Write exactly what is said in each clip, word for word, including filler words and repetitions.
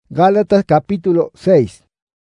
Gálatas capítulo seis.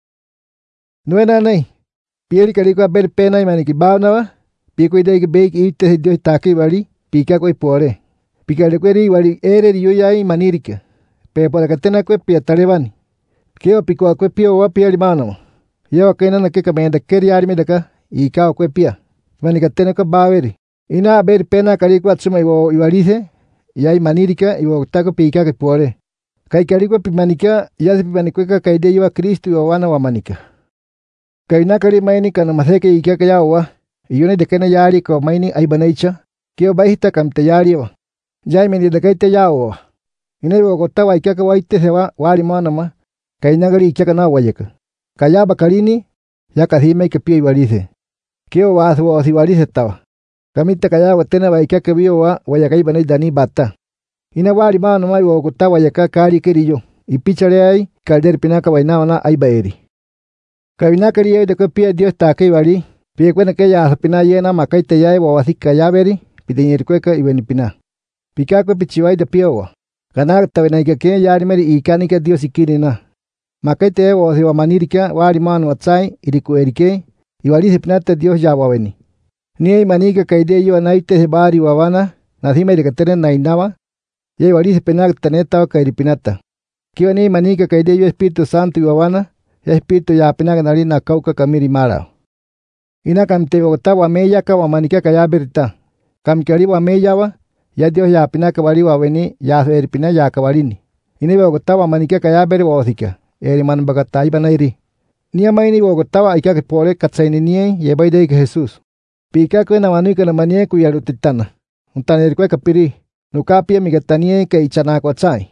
Nuenanay, piel carico ver pena y maniquibana, pico de bake y te dio taque vali, pica coi pore. Pica de queri vali ere yo ya y manirica. Pero para que tenga cuepia talebani. Keo pico a cuepia o a piel mano. Yo que no que camen de quería arme de acá y cao cuepia. Manicatena que va a ver. Y nada ver pena carico atsuma y valice, y hay manirica y taco pica que pore. Kay karikwa pimanika ya pimanika kay de yo Cristo y wana wa manika. Kay nakari maini kana maseke y kaya yawa y yone de kana yari ko maini ay banaicha kio bahita kam te yari wa. Jai meni de kay te yawa. Ine wo gotawa y kaka waite se wa wari mana ma kay nagari kaka na wayeka. Kaya bakarini ya kadime ke pio ibalice. Kio wa aswa osibalice tawa. Kamita kaya wa tena wa kaka bio wa wayakai banai dani bata. Ina wari mano mai wo kutawa yaka kari kerillo y pichare ay calder pinaka baina na ay baeri. Kabina kari de kopia Dios ta kai bari pie kwena ke ya pina yena makai te yai wo asika ya beri pidenyer kweka y benipina. Pika ko pichiwai de piowa. Kana ta bena ke ke yari meri y kanika Dios ikirina. Makai te wo se wa manirika wari mano atsai iriku erike y wali se pinata Dios ya wa beni. Ni ay manika kaide yo anaite se bari wawana nasima de kateren nainawa. Yay walice penak taneta kairipinata. Kiwa ni manika kaide yo Espíritu Santo y wawana, ya Espíritu ya penak narina kauka kamiri mara. Ina kam te wa meya ka wa manika kaya berita. Kam kari wa meya wa, ya Dios ya penak wali wa weni ya eripina ya kawarini. Ina wa manika kaya beri wa osika, eri man bagatai banairi. Nia maini wa gotawa ika ke pole katsaini nie ye baide ke Jesus. Pika ko na manika na manie ku ya rutitana. Untan kwe kapiri. Nukapia migatanie ke ichana kwa tsai.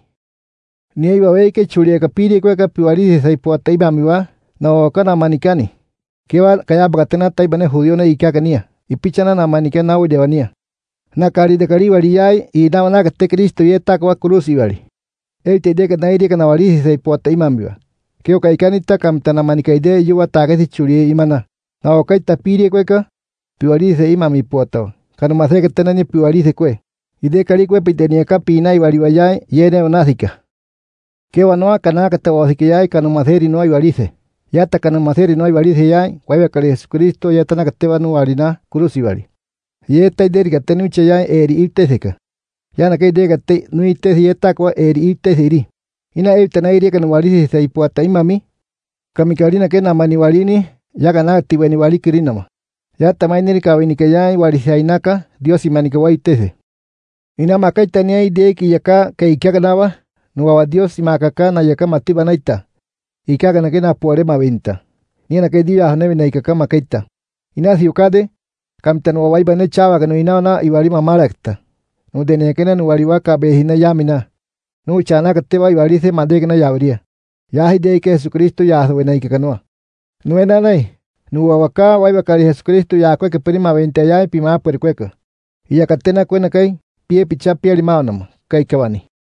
Ni iba weke chulia kapiri kwe kapiwari sai po taiba miwa no kana manikani. Kewa kaya bagatena taibane judío na ikakania. Ipichana na manikana na udevania. Na kari de kari wali yai i na wana kate Kristo yeta kwa kurusi wali. Ei te deka na iri kana wali sai po taiba miwa. Keo kaikani ta kamtana manikaide yuwa takesi chulia imana. Na okai tapiri kwe ka piwari sai imami po Kanu maseke tenani piwari sai kwe. Ide karikwe pitenia kapina y bariwayay yene onásika. Que wanoa kanaka tawasikiyay kanumaseri no hay barice. Yata kanumaseri no hay barice yay, hueve kari Jesucristo yata nakateba no harina kurusi bari. Yeta ideri katenuche yay eri itesika. Yana kay de kate no ites yeta kwa eri itesiri. Ina evita na iri kanuwalisi sa ipuata imami. Kamikarina ke namani walini yaga tiweni wali kirinama. Yata mainiri kawini kayay walisainaka Dios imanika waitese. Ina makai tania ide ki yaka ke ikaganawa nuwa Dios imakaka na yaka matiba naita. Ikagana ke na puare maventa. Ni na ke dia hanebe na ikaka makaita. Ina siukade kamtan wa waiba ne chawa kanu ina na iwali mamarakta. No dene ke na nuwali waka behina yamina. No chana kateba iwali se madek na yawria. Ya hide ke Jesucristo ya so na ikakanoa. Nuena nai nuwa waka waiba kali Jesucristo ya kwe ke prima venta ya pima per kweka. Iya katena kwena kai pie picha pie limao nama kai kawani.